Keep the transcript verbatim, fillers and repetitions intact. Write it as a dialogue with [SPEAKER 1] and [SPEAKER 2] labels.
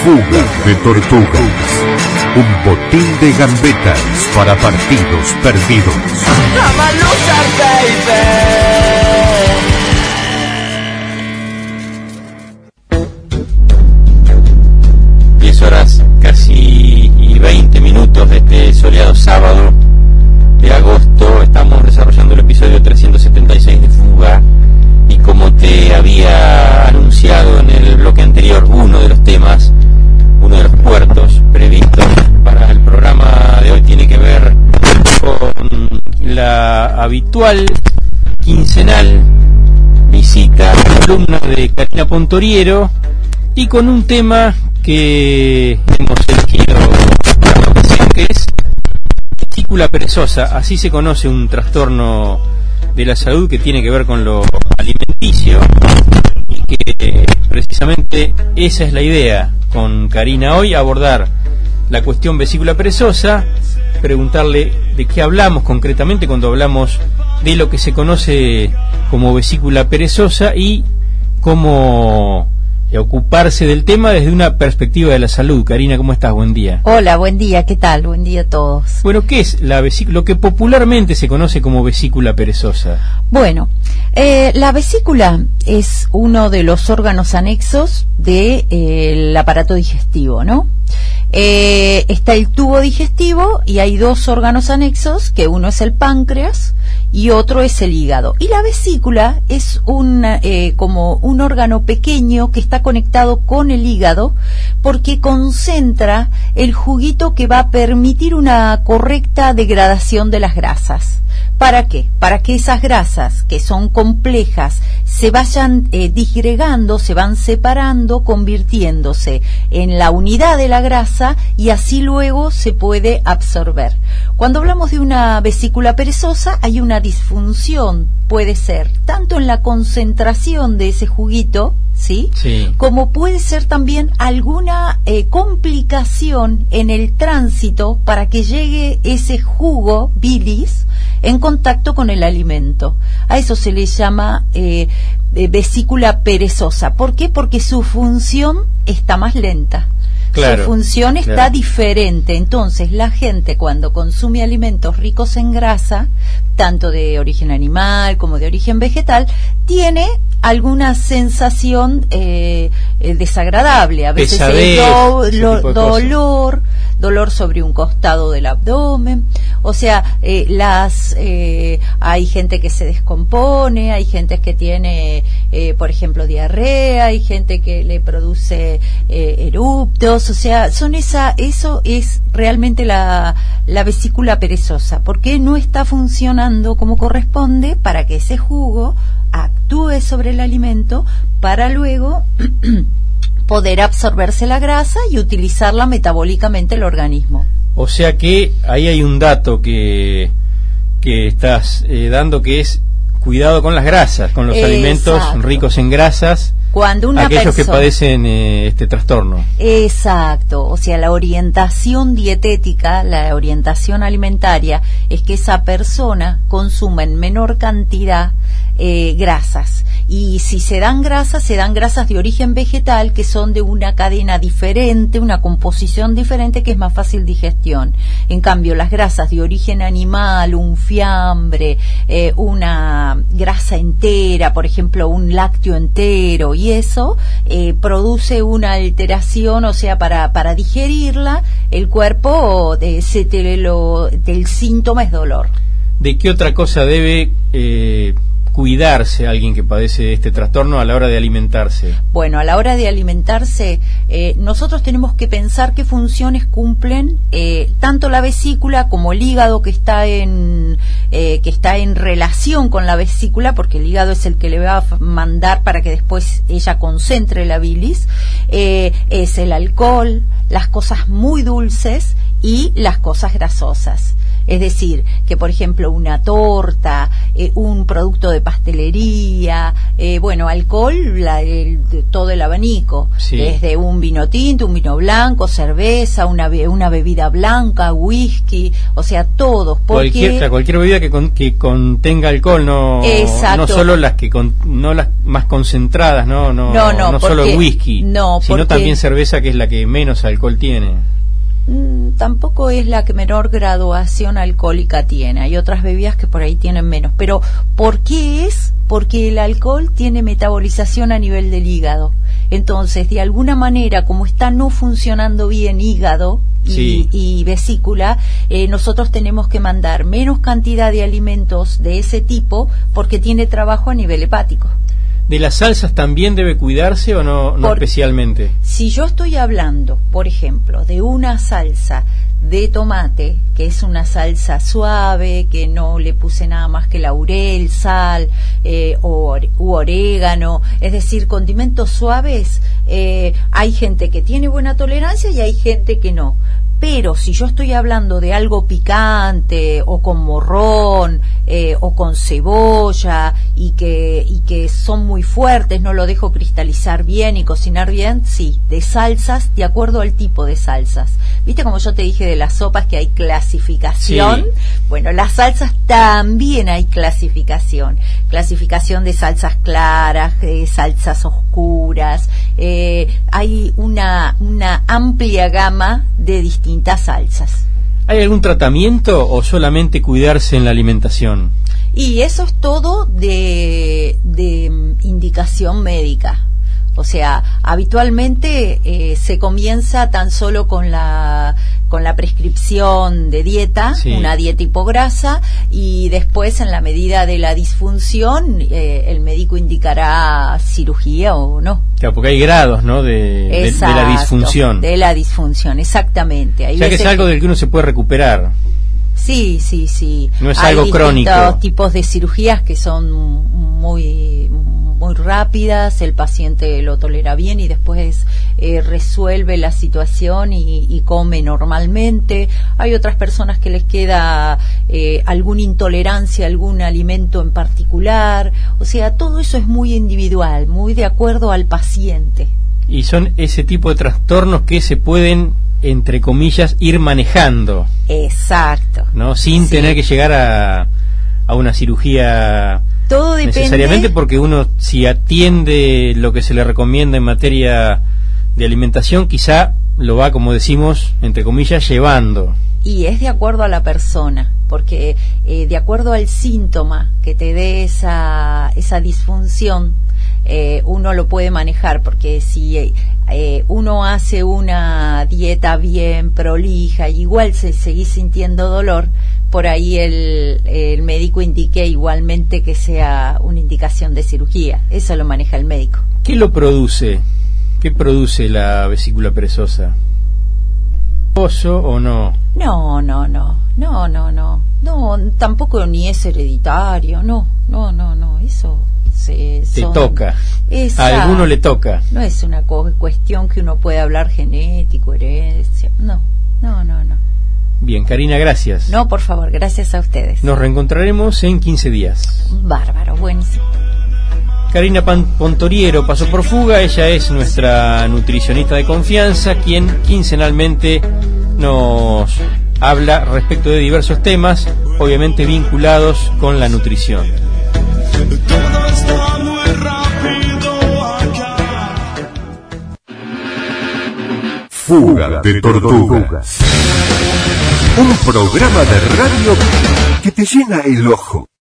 [SPEAKER 1] Fuga de tortugas. Un botín de gambetas para partidos perdidos.
[SPEAKER 2] diez horas casi y veinte minutos de este soleado sábado de agosto. Estamos desarrollando el episodio trescientos setenta y seis de Fuga. Y como te había anunciado en el bloque anterior, uno de los temas, uno de los puertos previstos para el programa de hoy tiene que ver con la habitual quincenal visita a alumnos de Karina Pontoriero y con un tema que hemos elegido para la ocasión, que es vesícula perezosa. Así se conoce un trastorno de la salud que tiene que ver con lo alimenticio, y que precisamente esa es la idea con Karina hoy, abordar la cuestión vesícula perezosa, preguntarle de qué hablamos concretamente cuando hablamos de lo que se conoce como vesícula perezosa y cómo ocuparse del tema desde una perspectiva de la salud. Karina, ¿cómo estás? Buen día.
[SPEAKER 3] Hola, buen día, ¿qué tal? Buen día a todos.
[SPEAKER 2] Bueno, ¿qué es la vesícula, lo que popularmente se conoce como vesícula perezosa?
[SPEAKER 3] Bueno, eh, la vesícula es uno de los órganos anexos del de, eh, aparato digestivo, ¿no? Eh, está el tubo digestivo y hay dos órganos anexos, que uno es el páncreas y otro es el hígado. Y la vesícula es un, eh, como un órgano pequeño que está conectado con el hígado porque concentra el juguito que va a permitir una correcta degradación de las grasas. ¿Para qué? Para que esas grasas, que son complejas, se vayan eh, disgregando, se van separando, convirtiéndose en la unidad de la grasa y así luego se puede absorber. Cuando hablamos de una vesícula perezosa, hay una disfunción, puede ser tanto en la concentración de ese juguito, ¿sí? Sí. Como puede ser también alguna eh, complicación en el tránsito para que llegue ese jugo, bilis, en contacto con el alimento. A eso se le llama eh, eh, vesícula perezosa. ¿Por qué? Porque su función está más lenta. Claro, su función está claro. diferente. Entonces, la gente cuando consume alimentos ricos en grasa, tanto de origen animal como de origen vegetal, tiene alguna sensación eh, eh, desagradable. A veces Pesadez, do, lo, dolor, dolor sobre un costado del abdomen. O sea, eh, las eh, hay gente que se descompone, hay gente que tiene, eh, por ejemplo, diarrea, hay gente que le produce eh, eruptos. O sea, son esa, eso es realmente la, la vesícula perezosa, porque no está funcionando como corresponde para que ese jugo actúe sobre el alimento para luego poder absorberse la grasa y utilizarla metabólicamente el organismo.
[SPEAKER 2] O sea que ahí hay un dato que, que estás eh, dando, que es cuidado con las grasas, con los Exacto. alimentos ricos en grasas. Cuando una aquellos persona, que padecen eh, este trastorno.
[SPEAKER 3] Exacto, o sea, la orientación dietética, la orientación alimentaria es que esa persona consuma en menor cantidad eh, grasas. Y si se dan grasas, se dan grasas de origen vegetal, que son de una cadena diferente, una composición diferente, que es más fácil digestión. En cambio, las grasas de origen animal, un fiambre, eh, una grasa entera, por ejemplo, un lácteo entero, y eso eh, produce una alteración, o sea, para, para digerirla, el cuerpo, eh, se te lo, el síntoma es dolor.
[SPEAKER 2] ¿De qué otra cosa debe eh, cuidarse alguien que padece de este trastorno a la hora de alimentarse?
[SPEAKER 3] Bueno, a la hora de alimentarse, eh, nosotros tenemos que pensar qué funciones cumplen eh, tanto la vesícula como el hígado, que está en eh, que está en relación con la vesícula, porque el hígado es el que le va a mandar para que después ella concentre la bilis. Eh, es el alcohol, las cosas muy dulces y las cosas grasosas. Es decir, que por ejemplo una torta, eh, un producto de pastelería, eh, bueno, alcohol, la, el, todo el abanico,
[SPEAKER 4] sí.
[SPEAKER 3] Desde un vino tinto, un vino blanco, cerveza, una, una bebida blanca, whisky, o sea, todos. Porque
[SPEAKER 4] cualquier, o sea, cualquier bebida que, con, que contenga alcohol, no, no solo las que con, no las más concentradas, no, no,
[SPEAKER 3] no, no,
[SPEAKER 4] no
[SPEAKER 3] porque,
[SPEAKER 4] solo whisky,
[SPEAKER 3] no,
[SPEAKER 4] sino
[SPEAKER 3] porque,
[SPEAKER 4] también cerveza, que es la que menos alcohol tiene.
[SPEAKER 3] Tampoco es la que menor graduación alcohólica tiene. Hay otras bebidas que por ahí tienen menos. Pero ¿por qué es? Porque el alcohol tiene metabolización a nivel del hígado. Entonces, de alguna manera, como está no funcionando bien hígado y,
[SPEAKER 4] sí.
[SPEAKER 3] y vesícula, eh, nosotros tenemos que mandar menos cantidad de alimentos de ese tipo porque tiene trabajo a nivel hepático.
[SPEAKER 4] ¿De las salsas también debe cuidarse o no, no
[SPEAKER 3] por,
[SPEAKER 4] especialmente?
[SPEAKER 3] Si yo estoy hablando, por ejemplo, de una salsa de tomate, que es una salsa suave, que no le puse nada más que laurel, sal eh, o, u orégano, es decir, condimentos suaves, eh, hay gente que tiene buena tolerancia y hay gente que no. Pero si yo estoy hablando de algo picante o con morrón eh, o con cebolla y que y que son muy fuertes, no lo dejo cristalizar bien y cocinar bien, sí, de salsas, de acuerdo al tipo de salsas. ¿Viste como yo te dije de las sopas que hay clasificación?
[SPEAKER 4] Sí.
[SPEAKER 3] Bueno, las salsas también hay clasificación. Clasificación de salsas claras, de salsas oscuras. Eh, hay una, una amplia gama de distintas salsas.
[SPEAKER 4] ¿Hay algún tratamiento o solamente cuidarse en la alimentación?
[SPEAKER 3] Y eso es todo de, de indicación médica. O sea, habitualmente eh, se comienza tan solo con la con la prescripción de dieta,
[SPEAKER 4] sí.
[SPEAKER 3] Una dieta hipograsa, y después, en la medida de la disfunción, eh, el médico indicará cirugía o no.
[SPEAKER 4] Claro, porque hay grados, ¿no? De,
[SPEAKER 3] Exacto,
[SPEAKER 4] de, de la disfunción.
[SPEAKER 3] De la disfunción, exacamente. Hay
[SPEAKER 4] o sea que es algo
[SPEAKER 3] que...
[SPEAKER 4] del que uno se puede recuperar.
[SPEAKER 3] Sí, sí, sí.
[SPEAKER 4] No es
[SPEAKER 3] hay
[SPEAKER 4] algo crónico.
[SPEAKER 3] Hay distintos tipos de cirugías que son muy muy rápidas, el paciente lo tolera bien y después eh, resuelve la situación y, y come normalmente. Hay otras personas que les queda eh, alguna intolerancia a algún alimento en particular. O sea, todo eso es muy individual, muy de acuerdo al paciente.
[SPEAKER 4] Y son ese tipo de trastornos que se pueden, entre comillas, ir manejando.
[SPEAKER 3] Exacto.
[SPEAKER 4] ¿No? Sin sí. tener que llegar a, a una cirugía.
[SPEAKER 3] Todo depende.
[SPEAKER 4] Necesariamente, porque uno, si atiende lo que se le recomienda en materia de alimentación, quizá lo va, como decimos, entre comillas, llevando.
[SPEAKER 3] Y es de acuerdo a la persona, porque eh, de acuerdo al síntoma que te dé esa, esa disfunción, eh, uno lo puede manejar, porque si eh, uno hace una dieta bien prolija, igual se seguís sintiendo dolor, por ahí el, el médico indique igualmente que sea una indicación de cirugía. Eso lo maneja el médico.
[SPEAKER 4] ¿Qué lo produce? ¿Qué produce la vesícula perezosa? ¿Oso o no?
[SPEAKER 3] No, no, no, no, no, no, no, tampoco ni es hereditario, no, no, no, no, eso se...
[SPEAKER 4] Te
[SPEAKER 3] son,
[SPEAKER 4] toca,
[SPEAKER 3] esa,
[SPEAKER 4] a alguno le toca.
[SPEAKER 3] No es una co- cuestión que uno puede hablar genético, herencia, no, no, no, no.
[SPEAKER 4] Bien, Karina, gracias.
[SPEAKER 3] No, por favor, gracias a ustedes.
[SPEAKER 4] Nos reencontraremos en quince días.
[SPEAKER 3] Bárbaro, buenísimo.
[SPEAKER 4] Karina Pontoriero pasó por Fuga, ella es nuestra nutricionista de confianza, quien quincenalmente nos habla respecto de diversos temas, obviamente vinculados con la nutrición.
[SPEAKER 5] Todo está muy rápido acá.
[SPEAKER 1] Fuga de Tortugas. Un programa de radio que te llena el ojo.